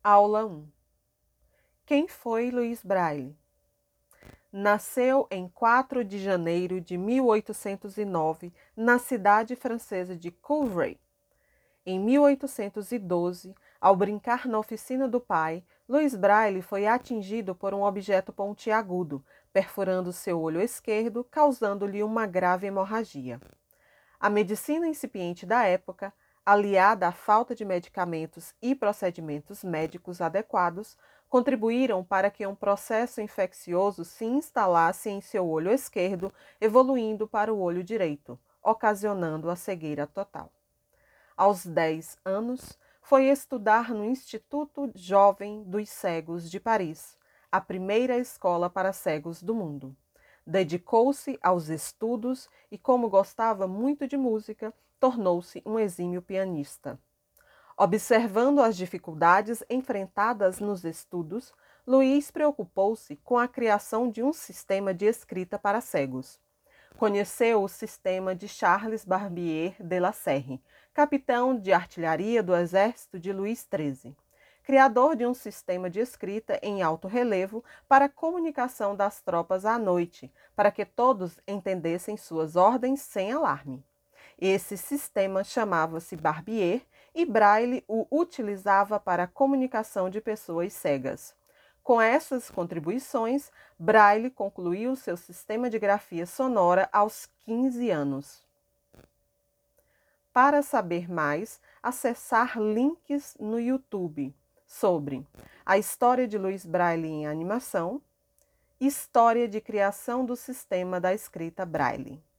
Aula 1. Quem foi Louis Braille? Nasceu em 4 de janeiro de 1809 na cidade francesa de Couvray. Em 1812, ao brincar na oficina do pai, Louis Braille foi atingido por um objeto pontiagudo, perfurando seu olho esquerdo, causando-lhe uma grave hemorragia. A medicina incipiente da época, aliada à falta de medicamentos e procedimentos médicos adequados, contribuíram para que um processo infeccioso se instalasse em seu olho esquerdo, evoluindo para o olho direito, ocasionando a cegueira total. Aos 10 anos, foi estudar no Instituto Jovem dos Cegos de Paris, a primeira escola para cegos do mundo. Dedicou-se aos estudos e, como gostava muito de música, tornou-se um exímio pianista. Observando as dificuldades enfrentadas nos estudos, Louis preocupou-se com a criação de um sistema de escrita para cegos. Conheceu o sistema de Charles Barbier de la Serre, capitão de artilharia do exército de Luís XIII, criador de um sistema de escrita em alto relevo para a comunicação das tropas à noite, para que todos entendessem suas ordens sem alarme. Esse sistema chamava-se Barbier e Braille o utilizava para a comunicação de pessoas cegas. Com essas contribuições, Braille concluiu seu sistema de grafia sonora aos 15 anos. Para saber mais, acessar links no YouTube sobre a história de Louis Braille em animação, história de criação do sistema da escrita Braille.